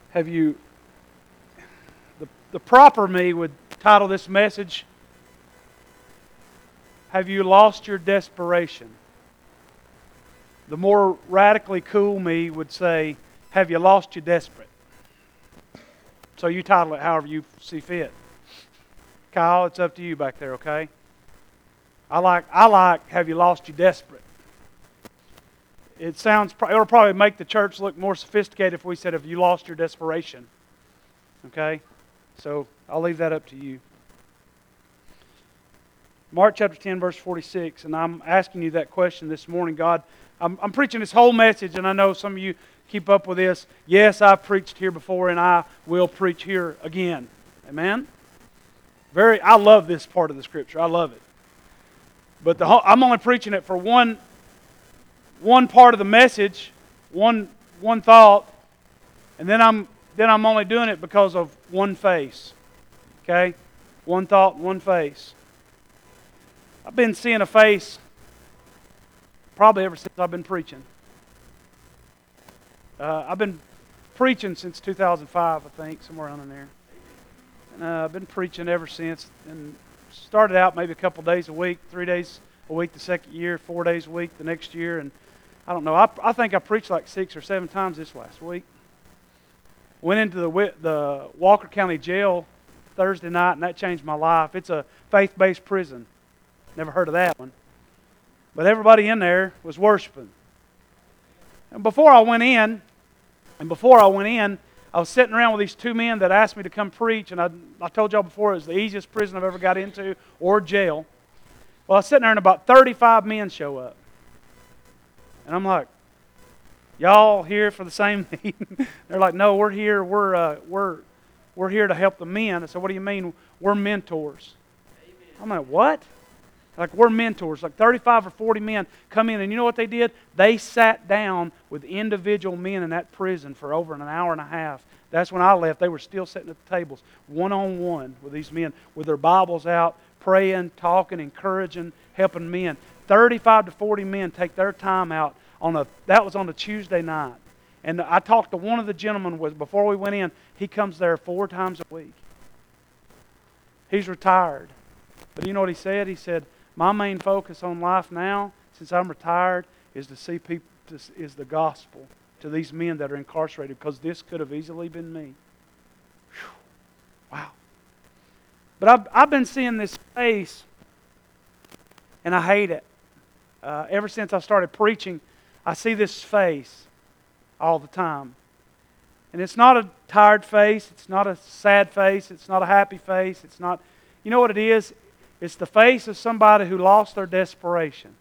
Have you, the proper me would title this message, Have You Lost Your Desperation? The more radically cool me would say, Have you lost your desperate? So you title it however you see fit. Kyle, it's up to you back there, okay? I like Have You Lost Your Desperate? It'll probably make the church look more sophisticated if we said, Have you lost your desperation? Okay? So I'll leave that up to you. Mark chapter 10, verse 46, and I'm asking you that question this morning. God, I'm preaching this whole message, and I know some of you keep up with this. Yes, I've preached here before, and I will preach here again. Amen? I love this part of the Scripture. I love it. But I'm only preaching it for one part of the message, one thought, and then I'm only doing it because of one face. Okay? One thought, one face. I've been seeing a face probably ever since I've been preaching. I've been preaching since 2005, I think, somewhere around in there. And I've been preaching ever since. And started out maybe a couple days a week, 3 days a week the second year, 4 days a week the next year. And I don't know, I think I preached like 6 or 7 times this last week. Went into the Walker County Jail Thursday night, and that changed my life. It's a faith-based prison. Never heard of that one. But everybody in there was worshiping. And before I went in, I was sitting around with these 2 men that asked me to come preach, and I told y'all before it was the easiest prison I've ever got into, or jail. Well, I was sitting there, and about 35 men show up. And I'm like, y'all here for the same meeting? They're like, no, we're here. We're here to help the men. I said, what do you mean? We're mentors. Amen. I'm like, what? Like, we're mentors. Like 35 or 40 men come in, and you know what they did? They sat down with individual men in that prison for over an hour and a half. That's when I left. They were still sitting at the tables, one-on-one with these men, with their Bibles out, praying, talking, encouraging, helping men. 35 to 40 men take their time out. That was on a Tuesday night. And I talked to one of the gentlemen before we went in. He comes there 4 times a week. He's retired. But you know what he said? He said, my main focus on life now, since I'm retired, is to see people, is the gospel to these men that are incarcerated, because this could have easily been me. Whew. Wow. But I've been seeing this face, and I hate it. Ever since I started preaching, I see this face all the time. And it's not a tired face, it's not a sad face, it's not a happy face, it's not, you know what it is? It's the face of somebody who lost their desperation.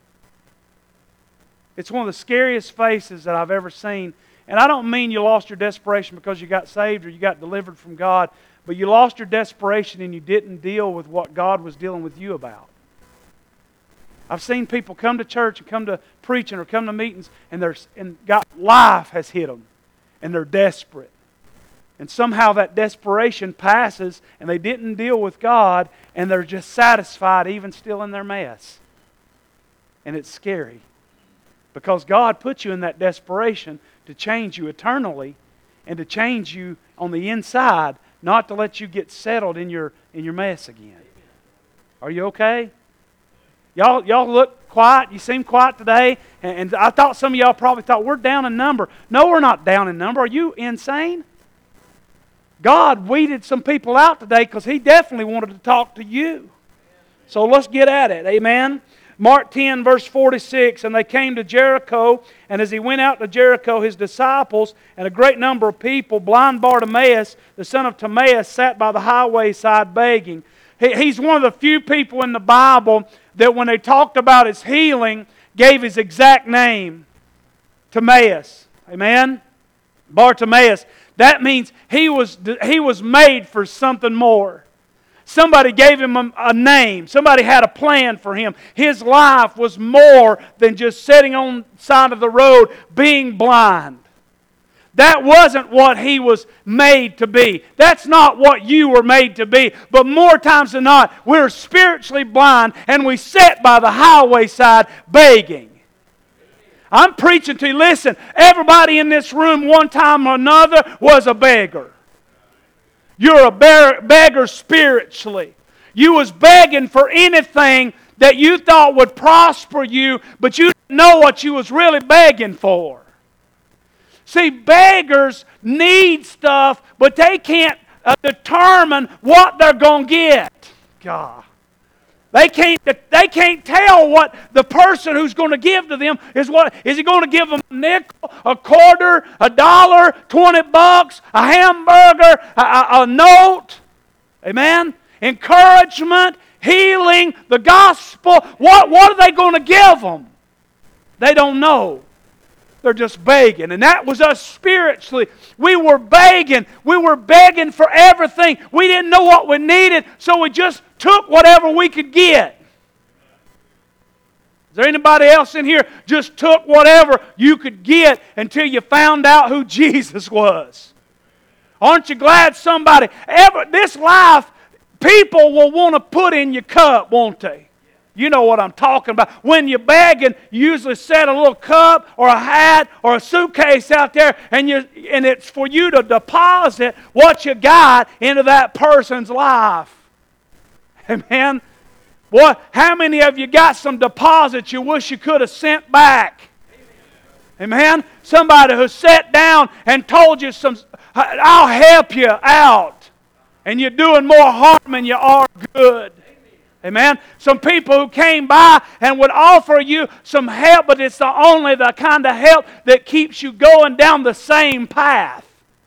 It's one of the scariest faces that I've ever seen. And I don't mean you lost your desperation because you got saved or you got delivered from God, but you lost your desperation and you didn't deal with what God was dealing with you about. I've seen people come to church and come to preaching or come to meetings and life has hit them and they're desperate. And somehow that desperation passes and they didn't deal with God and they're just satisfied even still in their mess. And it's scary. Because God put you in that desperation to change you eternally and to change you on the inside, not to let you get settled in your mess again. Are you okay? Y'all look quiet. You seem quiet today. And I thought some of y'all probably thought we're down in number. No, we're not down in number. Are you insane? God weeded some people out today because He definitely wanted to talk to you. So let's get at it. Amen. Mark 10, verse 46, and they came to Jericho, and as He went out to Jericho, His disciples and a great number of people, blind Bartimaeus, the son of Timaeus, sat by the highway side begging. He's one of the few people in the Bible that when they talked about his healing, gave his exact name, Timaeus. Amen? Bartimaeus. That means he was made for something more. Somebody gave him a name. Somebody had a plan for him. His life was more than just sitting on the side of the road being blind. That wasn't what he was made to be. That's not what you were made to be. But more times than not, we're spiritually blind and we sit by the highway side begging. I'm preaching to you. Listen, everybody in this room one time or another was a beggar. You're a beggar spiritually. You was begging for anything that you thought would prosper you, but you didn't know what you was really begging for. See, beggars need stuff, but they can't determine what they're going to get. God. They can't tell what the person who's going to give to them is. What is he going to give them? A nickel, a quarter, a dollar, $20, a hamburger, a note? Amen? Encouragement, healing, the gospel. What are they going to give them? They don't know. They're just begging. And that was us spiritually. We were begging. We were begging for everything. We didn't know what we needed, so we just took whatever we could get. Is there anybody else in here just took whatever you could get until you found out who Jesus was? Aren't you glad somebody this life, people will want to put in your cup, won't they? You know what I'm talking about. When you're begging, you usually set a little cup or a hat or a suitcase out there, and it's for you to deposit what you got into that person's life. Amen? Boy, how many of you got some deposits you wish you could have sent back? Amen? Somebody who sat down and told you I'll help you out. And you're doing more harm than you are good. Amen? Some people who came by and would offer you some help, but it's only the kind of help that keeps you going down the same path.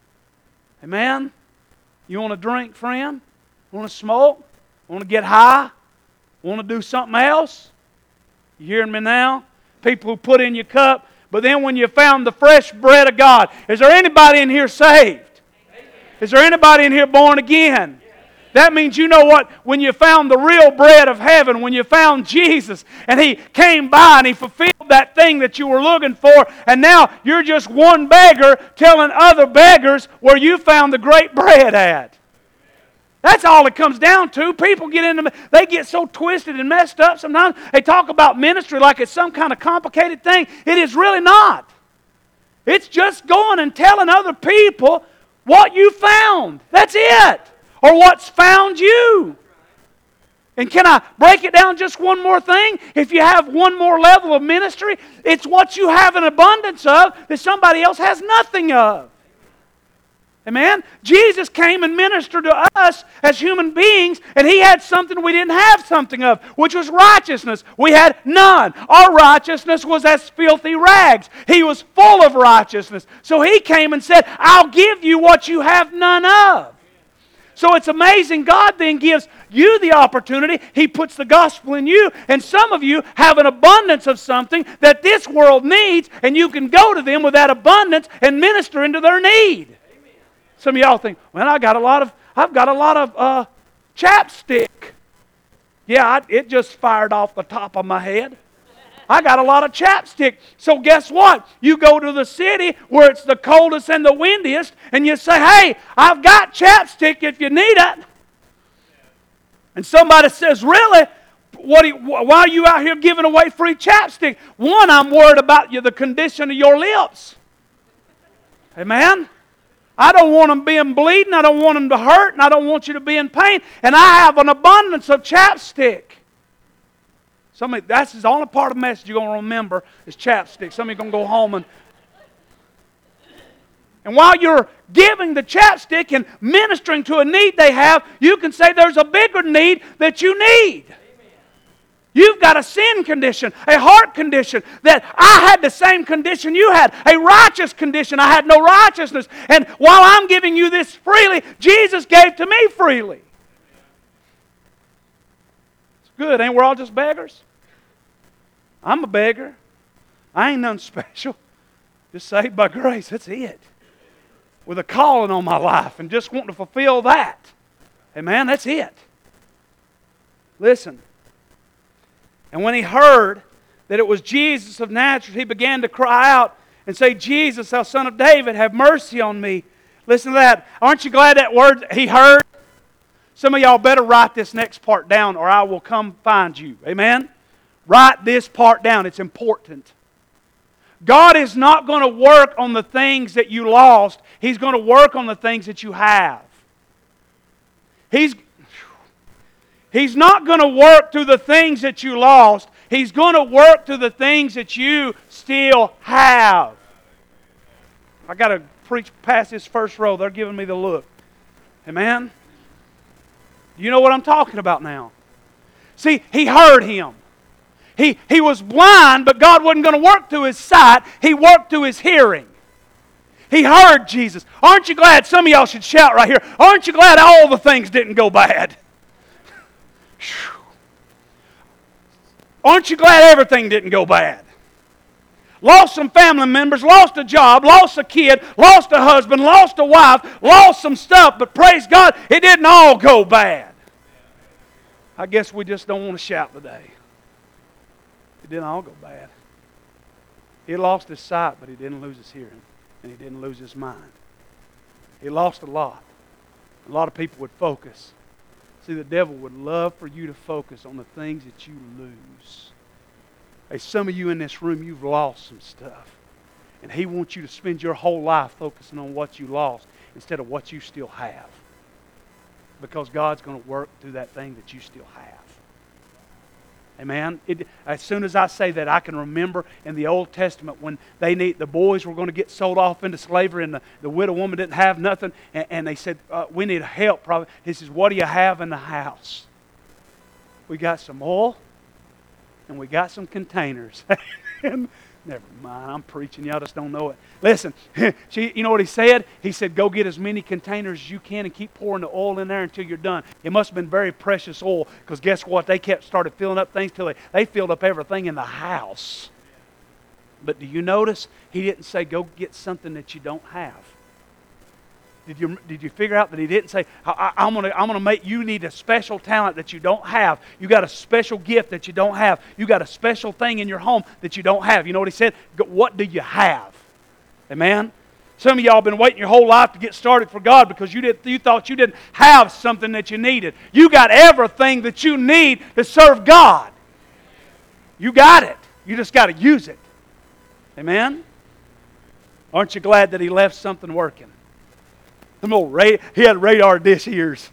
Amen? You want to drink, friend? Want to smoke? Want to get high? Want to do something else? You hearing me now? People who put in your cup, but then when you found the fresh bread of God, is there anybody in here saved? Is there anybody in here born again? That means you know what? When you found the real bread of heaven, when you found Jesus, and He came by and He fulfilled that thing that you were looking for, and now you're just one beggar telling other beggars where you found the great bread at. That's all it comes down to. People they get so twisted and messed up sometimes. They talk about ministry like it's some kind of complicated thing. It is really not. It's just going and telling other people what you found. That's it. Or what's found you. And can I break it down just one more thing? If you have one more level of ministry, it's what you have an abundance of that somebody else has nothing of. Amen? Jesus came and ministered to us as human beings, and He had something we didn't have something of, which was righteousness. We had none. Our righteousness was as filthy rags. He was full of righteousness. So He came and said, I'll give you what you have none of. So it's amazing. God then gives you the opportunity. He puts the gospel in you. And some of you have an abundance of something that this world needs. And you can go to them with that abundance and minister into their need. Amen. Some of y'all think, well, I've got a lot of chapstick. Yeah, it just fired off the top of my head. I got a lot of chapstick. So guess what? You go to the city where it's the coldest and the windiest, and you say, hey, I've got chapstick if you need it. And somebody says, really? Why are you out here giving away free chapstick? One, I'm worried about the condition of your lips. Amen? I don't want them being bleeding. I don't want them to hurt, and I don't want you to be in pain. And I have an abundance of chapstick. That's the only part of the message you're going to remember is chapstick. Some of you are going to go home and while you're giving the chapstick and ministering to a need they have, you can say there's a bigger need that you need. Amen. You've got a sin condition, a heart condition, that I had the same condition you had, a righteous condition. I had no righteousness. And while I'm giving you this freely, Jesus gave to me freely. It's good. Ain't we all just beggars? I'm a beggar. I ain't nothing special. Just saved by grace. That's it. With a calling on my life and just wanting to fulfill that. Amen? That's it. Listen. And when he heard that it was Jesus of Nazareth, he began to cry out and say, Jesus, thou Son of David, have mercy on me. Listen to that. Aren't you glad that word he heard? Some of y'all better write this next part down or I will come find you. Amen? Write this part down. It's important. God is not going to work on the things that you lost. He's going to work on the things that you have. He's not going to work through the things that you lost. He's going to work through the things that you still have. I got to preach past this first row. They're giving me the look. Amen? You know what I'm talking about now. See, he heard him. He was blind, but God wasn't going to work through his sight. He worked through his hearing. He heard Jesus. Aren't you glad? Some of y'all should shout right here. Aren't you glad all the things didn't go bad? Aren't you glad everything didn't go bad? Lost some family members, lost a job, lost a kid, lost a husband, lost a wife, lost some stuff, but praise God, it didn't all go bad. I guess we just don't want to shout today. It didn't all go bad. He lost his sight, but he didn't lose his hearing, and he didn't lose his mind. He lost a lot. A lot of people would focus. See, the devil would love for you to focus on the things that you lose. Hey, some of you in this room, you've lost some stuff. And he wants you to spend your whole life focusing on what you lost instead of what you still have. Because God's going to work through that thing that you still have. Amen? As soon as I say that, I can remember in the Old Testament when the boys were going to get sold off into slavery and the widow woman didn't have nothing. And they said, we need help. Probably. He says, what do you have in the house? We got some oil and we got some containers. Never mind, I'm preaching. Y'all just don't know it. Listen, you know what he said? He said, go get as many containers as you can and keep pouring the oil in there until you're done. It must have been very precious oil because guess what? They started filling up things till they filled up everything in the house. But do you notice? He didn't say, go get something that you don't have. Did you figure out that he didn't say, I'm gonna make you need a special talent that you don't have. You got a special gift that you don't have. You got a special thing in your home that you don't have. You know what he said? What do you have? Amen? Some of y'all have been waiting your whole life to get started for God because you thought you didn't have something that you needed. You got everything that you need to serve God. You got it. You just got to use it. Amen? Aren't you glad that he left something working? He had radar dish ears.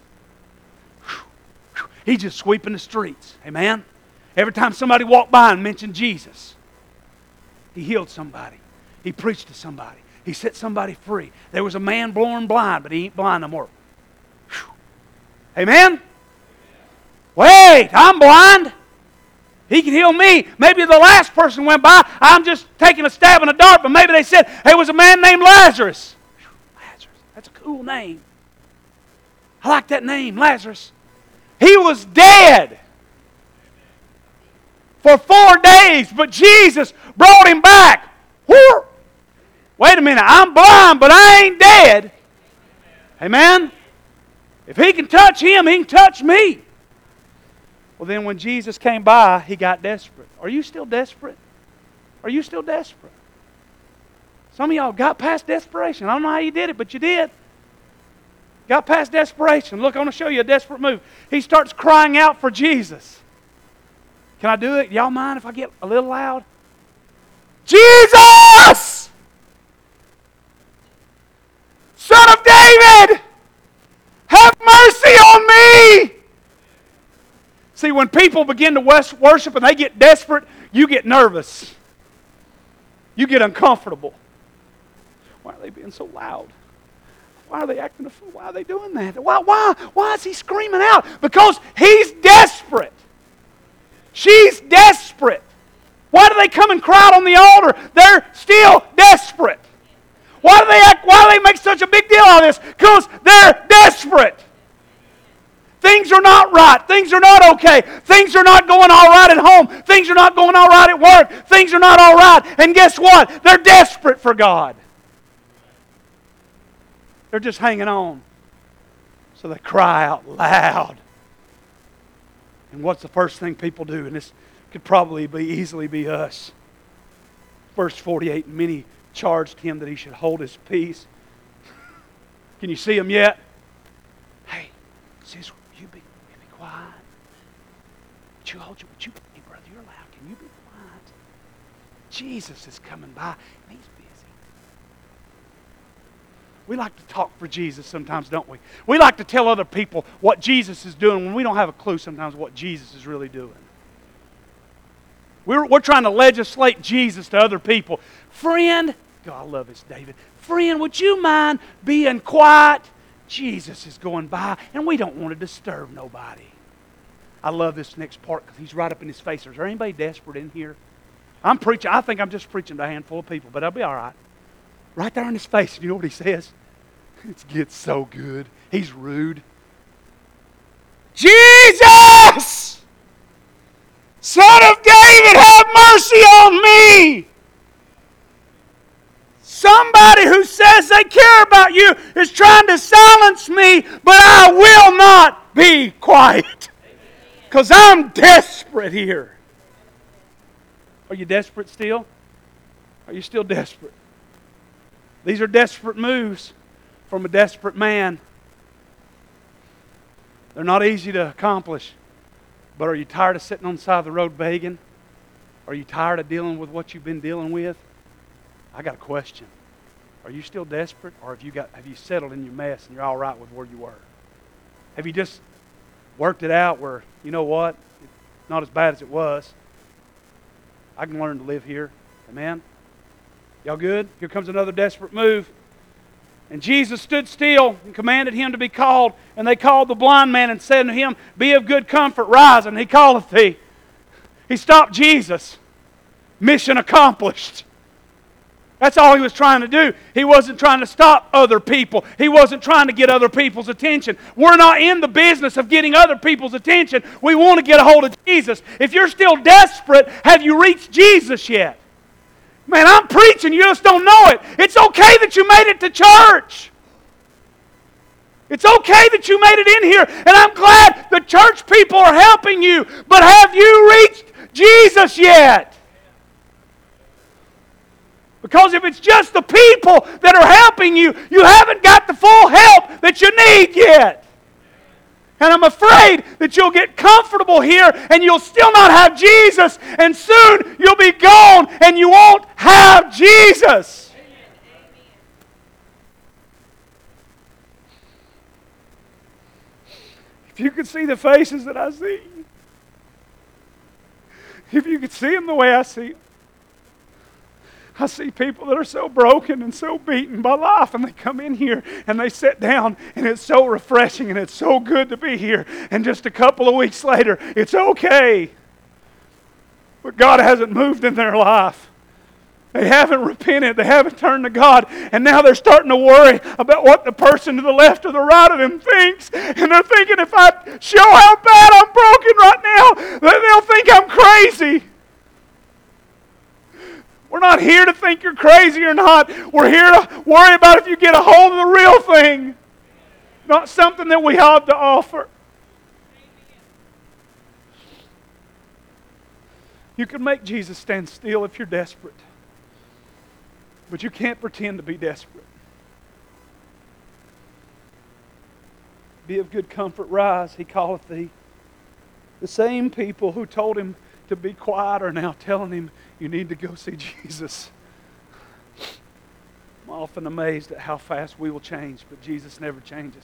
He's just sweeping the streets. Amen? Every time somebody walked by and mentioned Jesus, he healed somebody. He preached to somebody. He set somebody free. There was a man born blind, but he ain't blind no more. Amen? Wait, I'm blind. He can heal me. Maybe the last person went by, I'm just taking a stab in the dark, but maybe they said, hey, it was a man named Lazarus. That's a cool name. I like that name, Lazarus. He was dead for 4 days, but Jesus brought him back. Woo! Wait a minute, I'm blind, but I ain't dead. Amen? If he can touch him, he can touch me. Well, then when Jesus came by, he got desperate. Are you still desperate? Are you still desperate? Some of y'all got past desperation. I don't know how you did it, but you did. Got past desperation. Look, I want to show you a desperate move. He starts crying out for Jesus. Can I do it? Y'all mind if I get a little loud? Jesus! Son of David! Have mercy on me! See, when people begin to worship and they get desperate, you get nervous. You get uncomfortable. Why are they being so loud? Why are they acting a fool? Why are they doing that? Why is he screaming out? Because he's desperate. She's desperate. Why do they come and cry out on the altar? They're still desperate. Why do they make such a big deal out of this? Because they're desperate. Things are not right. Things are not okay. Things are not going all right at home. Things are not going all right at work. Things are not all right. And guess what? They're desperate for God. They're just hanging on. So they cry out loud. And what's the first thing people do? And this could probably easily be us. Verse 48, many charged him that he should hold his peace. Can you see him yet? Hey, sis, you be quiet. Hey, brother, you're loud. Can you be quiet? Jesus is coming by, and He's busy. We like to talk for Jesus sometimes, don't we? We like to tell other people what Jesus is doing when we don't have a clue sometimes what Jesus is really doing. We're trying to legislate Jesus to other people. Friend, God, I love this, David. Friend, would you mind being quiet? Jesus is going by, and we don't want to disturb nobody. I love this next part because he's right up in his face. Is there anybody desperate in here? I'm preaching. I think I'm just preaching to a handful of people, but I'll be all right. Right there in his face, you know what he says? It gets so good. He's rude. Jesus! Son of David, have mercy on me! Somebody who says they care about you is trying to silence me, but I will not be quiet. Because I'm desperate here. Are you desperate still? Are you still desperate? These are desperate moves from a desperate man. They're not easy to accomplish. But are you tired of sitting on the side of the road begging? Are you tired of dealing with what you've been dealing with? I got a question. Are you still desperate, or have you settled in your mess and you're all right with where you were? Have you just worked it out where, you know what, it's not as bad as it was? I can learn to live here. Amen? Y'all good? Here comes another desperate move. And Jesus stood still and commanded him to be called. And they called the blind man and said to him, Be of good comfort, rise, and he calleth thee. He stopped Jesus. Mission accomplished. That's all he was trying to do. He wasn't trying to stop other people. He wasn't trying to get other people's attention. We're not in the business of getting other people's attention. We want to get a hold of Jesus. If you're still desperate, have you reached Jesus yet? Man, I'm preaching, you just don't know it. It's okay that you made it to church. It's okay that you made it in here. And I'm glad the church people are helping you. But have you reached Jesus yet? Because if it's just the people that are helping you, you haven't got the full help that you need yet. And I'm afraid that you'll get comfortable here and you'll still not have Jesus. And soon you'll be gone and you won't have Jesus. If you could see the faces that I see, if you could see them the way I see them, I see people that are so broken and so beaten by life, and they come in here and they sit down, and it's so refreshing and it's so good to be here. And just a couple of weeks later, it's okay. But God hasn't moved in their life. They haven't repented. They haven't turned to God. And now they're starting to worry about what the person to the left or the right of them thinks. And they're thinking, if I show how bad I'm broken right now, then they'll think I'm crazy. We're not here to think you're crazy or not. We're here to worry about if you get a hold of the real thing. Not something that we have to offer. You can make Jesus stand still if you're desperate. But you can't pretend to be desperate. Be of good comfort, rise, he calleth thee. The same people who told him to be quiet are now telling him, you need to go see Jesus. I'm often amazed at how fast we will change, but Jesus never changes.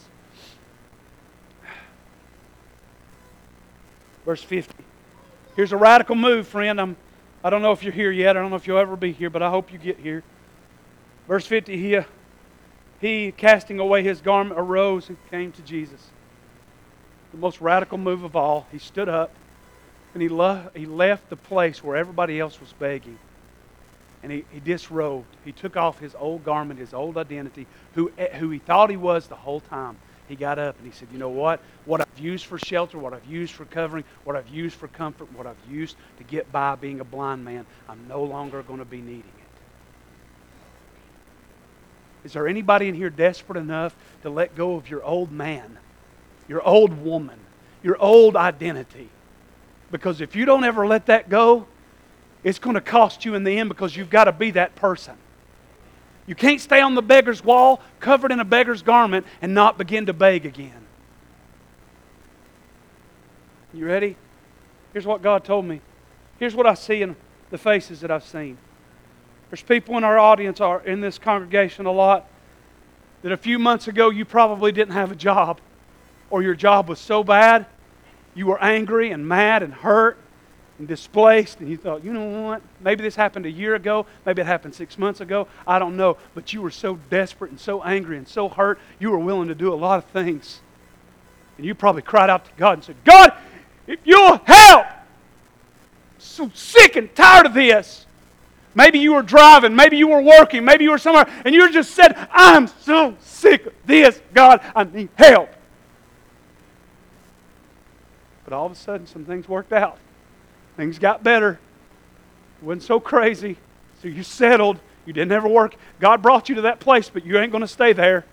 Verse 50. Here's a radical move, friend. I don't know if you're here yet. I don't know if you'll ever be here, but I hope you get here. Verse 50, he casting away his garment, arose and came to Jesus. The most radical move of all. He stood up. And he left the place where everybody else was begging. And he disrobed. He took off his old garment, his old identity, who he thought he was the whole time. He got up and he said, you know what? What I've used for shelter, what I've used for covering, what I've used for comfort, what I've used to get by being a blind man, I'm no longer going to be needing it. Is there anybody in here desperate enough to let go of your old man, your old woman, your old identity? Because if you don't ever let that go, it's going to cost you in the end, because you've got to be that person. You can't stay on the beggar's wall covered in a beggar's garment and not begin to beg again. You ready? Here's what God told me. Here's what I see in the faces that I've seen. There's people in our audience or in this congregation a lot that a few months ago you probably didn't have a job, or your job was so bad you were angry and mad and hurt and displaced, and you thought, you know what, maybe this happened a year ago, maybe it happened 6 months ago, I don't know, but you were so desperate and so angry and so hurt, you were willing to do a lot of things. And you probably cried out to God and said, God, if you'll help, I'm so sick and tired of this. Maybe you were driving, maybe you were working, maybe you were somewhere, and you just said, I'm so sick of this, God, I need help. But all of a sudden, some things worked out. Things got better. It wasn't so crazy. So you settled. You didn't ever work. God brought you to that place, but you ain't going to stay there.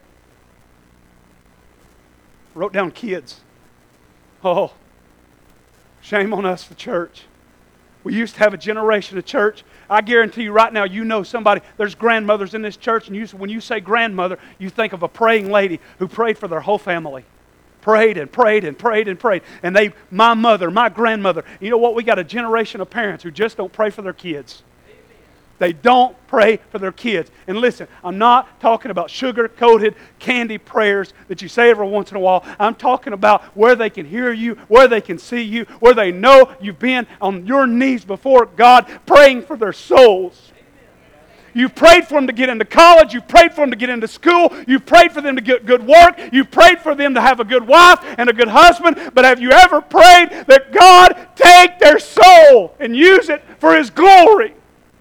Wrote down kids. Oh, shame on us, the church. We used to have a generation of church. I guarantee you right now, you know somebody. There's grandmothers in this church, and when you say grandmother, you think of a praying lady who prayed for their whole family. Prayed and prayed and prayed and prayed. And my mother, my grandmother, you know what? We got a generation of parents who just don't pray for their kids. They don't pray for their kids. And listen, I'm not talking about sugar-coated candy prayers that you say every once in a while. I'm talking about where they can hear you, where they can see you, where they know you've been on your knees before God praying for their souls. You've prayed for them to get into college. You've prayed for them to get into school. You've prayed for them to get good work. You've prayed for them to have a good wife and a good husband. But have you ever prayed that God take their soul and use it for His glory?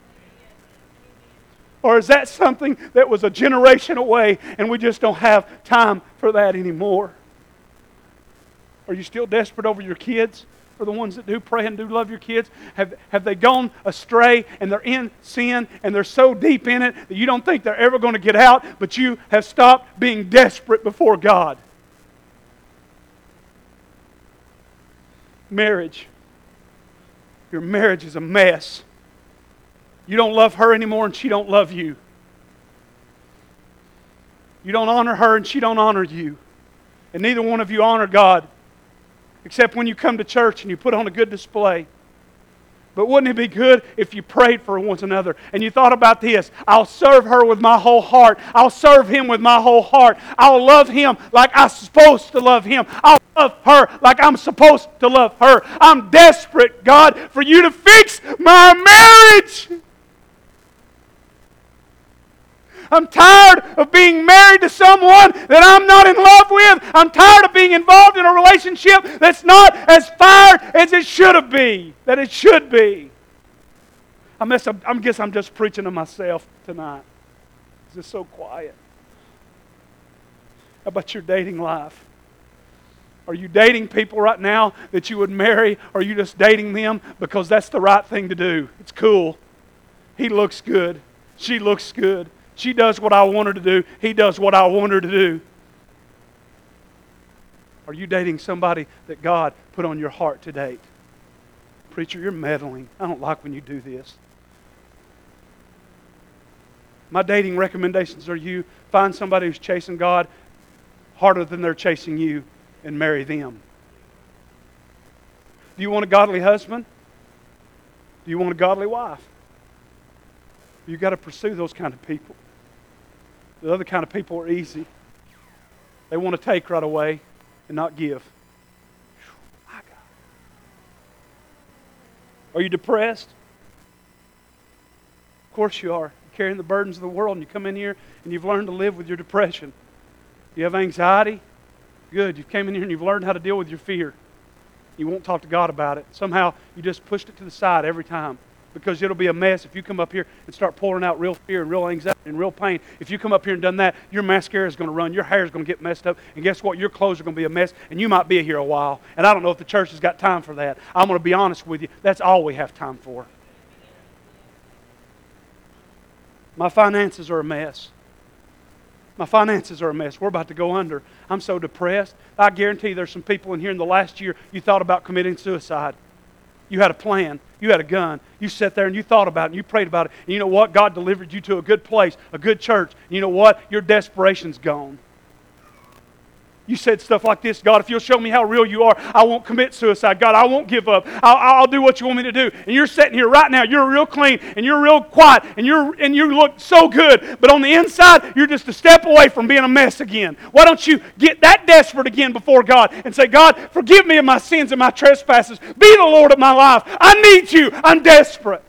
Or is that something that was a generation away and we just don't have time for that anymore? Are you still desperate over your kids? For the ones that do pray and do love your kids, have they gone astray and they're in sin and they're so deep in it that you don't think they're ever going to get out, but you have stopped being desperate before God? Marriage. Your marriage is a mess. You don't love her anymore and she don't love you. You don't honor her and she don't honor you. And neither one of you honor God. Except when you come to church and you put on a good display. But wouldn't it be good if you prayed for one another and you thought about this? I'll serve her with my whole heart. I'll serve him with my whole heart. I'll love him like I'm supposed to love him. I'll love her like I'm supposed to love her. I'm desperate, God, for you to fix my marriage. I'm tired of being married to someone that I'm not in love with. I'm tired of being involved in a relationship that's not as fired as it should be. That it should be. I guess I'm just preaching to myself tonight. It's just so quiet. How about your dating life? Are you dating people right now that you would marry, or are you just dating them because that's the right thing to do? It's cool. He looks good. She looks good. She does what I want her to do. He does what I want her to do. Are you dating somebody that God put on your heart to date? Preacher, you're meddling. I don't like when you do this. My dating recommendations are you find somebody who's chasing God harder than they're chasing you and marry them. Do you want a godly husband? Do you want a godly wife? You've got to pursue those kind of people. The other kind of people are easy. They want to take right away and not give. Are you depressed? Of course you are. You're carrying the burdens of the world, and you come in here and you've learned to live with your depression. You have anxiety? Good. You came in here and you've learned how to deal with your fear. You won't talk to God about it. Somehow you just pushed it to the side every time. Because it'll be a mess if you come up here and start pouring out real fear and real anxiety and real pain. If you come up here and done that, your mascara is going to run, your hair is going to get messed up, and guess what? Your clothes are going to be a mess, and you might be here a while. And I don't know if the church has got time for that. I'm going to be honest with you. That's all we have time for. My finances are a mess. My finances are a mess. We're about to go under. I'm so depressed. I guarantee there's some people in here in the last year you thought about committing suicide. You had a plan. You had a gun. You sat there and you thought about it and you prayed about it. And you know what? God delivered you to a good place, a good church. And you know what? Your desperation's gone. You said stuff like this: God, if you'll show me how real you are, I won't commit suicide. God, I won't give up. I'll do what you want me to do. And you're sitting here right now, you're real clean, and you're real quiet, and you look so good. But on the inside, you're just a step away from being a mess again. Why don't you get that desperate again before God and say, God, forgive me of my sins and my trespasses. Be the Lord of my life. I need you. I'm desperate.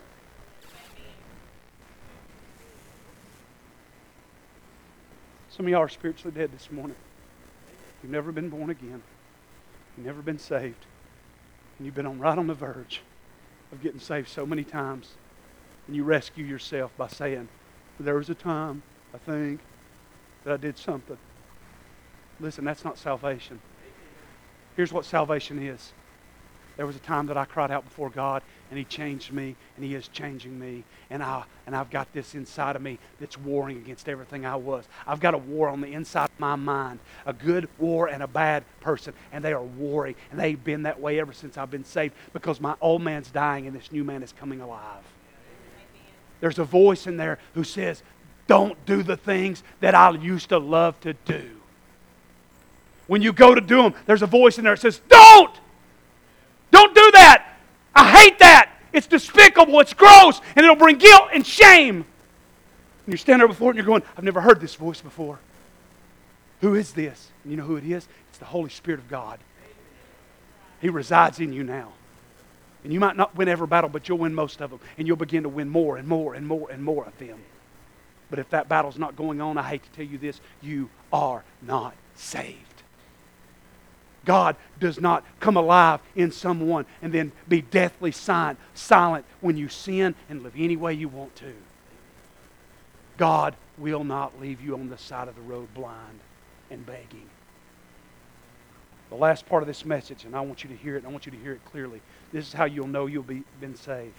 Some of y'all are spiritually dead this morning. You've never been born again. You've never been saved. And you've been right on the verge of getting saved so many times. And you rescue yourself by saying, there was a time, I think, that I did something. Listen, that's not salvation. Here's what salvation is. There was a time that I cried out before God, and He changed me, and He is changing me. And I've got this inside of me that's warring against everything I was. I've got a war on the inside of my mind. A good war and a bad person. And they are warring. And they've been that way ever since I've been saved, because my old man's dying and this new man is coming alive. There's a voice in there who says, don't do the things that I used to love to do. When you go to do them, there's a voice in there that says, don't! Don't do that! I hate that! It's despicable, it's gross, and it'll bring guilt and shame. And you stand there before it and you're going, I've never heard this voice before. Who is this? And you know who it is? It's the Holy Spirit of God. He resides in you now. And you might not win every battle, but you'll win most of them. And you'll begin to win more and more and more and more of them. But if that battle's not going on, I hate to tell you this, you are not saved. God does not come alive in someone and then be deathly silent when you sin and live any way you want to. God will not leave you on the side of the road blind and begging. The last part of this message, and I want you to hear it, and I want you to hear it clearly. This is how you'll know you'll be been saved.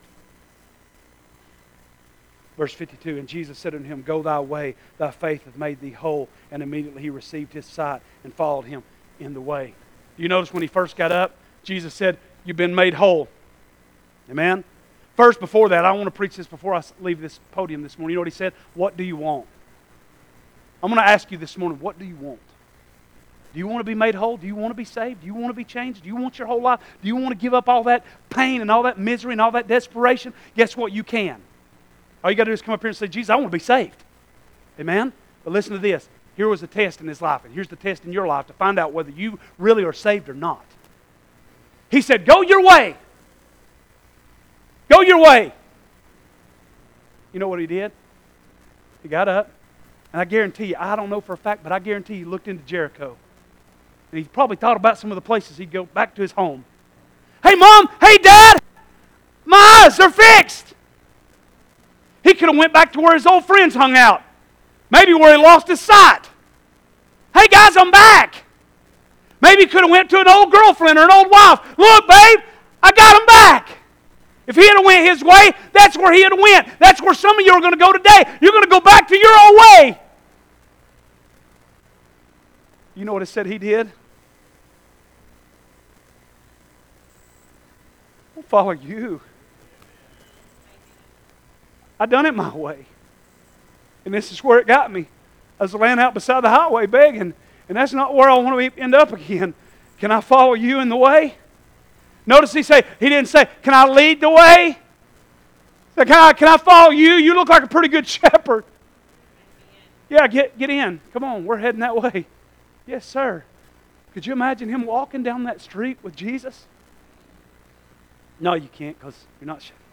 Verse 52, and Jesus said unto him, go thy way, thy faith hath made thee whole. And immediately he received his sight and followed him in the way. You notice when he first got up, Jesus said, you've been made whole. Amen? First, before that, I want to preach this before I leave this podium this morning. You know what he said? What do you want? I'm going to ask you this morning, what do you want? Do you want to be made whole? Do you want to be saved? Do you want to be changed? Do you want your whole life? Do you want to give up all that pain and all that misery and all that desperation? Guess what? You can. All you got to do is come up here and say, Jesus, I want to be saved. Amen? But listen to this. Here was a test in his life, and here's the test in your life to find out whether you really are saved or not. He said, go your way. Go your way. You know what he did? He got up, and I guarantee you, I don't know for a fact, but I guarantee he looked into Jericho. And he probably thought about some of the places he'd go back to his home. Hey, Mom! Hey, Dad! My eyes are fixed! He could have went back to where his old friends hung out. Maybe where he lost his sight. Hey guys, I'm back. Maybe he could have went to an old girlfriend or an old wife. Look, babe, I got him back. If he had went his way, that's where he had went. That's where some of you are going to go today. You're going to go back to your old way. You know what it said he did? I'll follow you. I done it my way. And this is where it got me. I was laying out beside the highway begging, and that's not where I want to end up again. Can I follow you in the way? Notice he didn't say, can I lead the way? He said, can I follow you? You look like a pretty good shepherd. Yeah, get in. Come on, we're heading that way. Yes, sir. Could you imagine him walking down that street with Jesus? No, you can't, because you're not sure.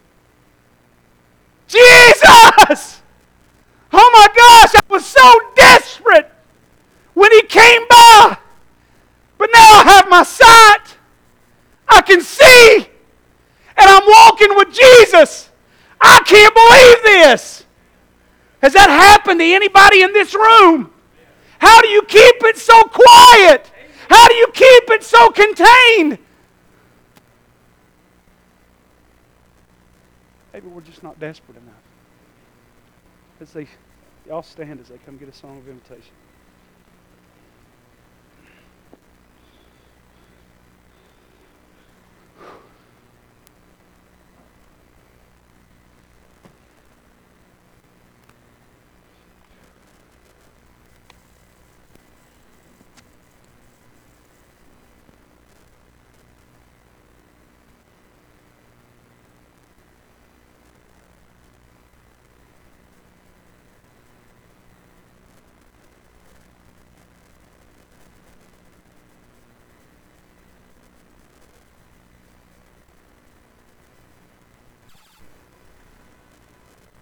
Jesus! Oh my gosh, I was so desperate when he came by. But now I have my sight. I can see. And I'm walking with Jesus. I can't believe this. Has that happened to anybody in this room? How do you keep it so quiet? How do you keep it so contained? Maybe we're just not desperate enough. Y'all stand as they come get a song of invitation.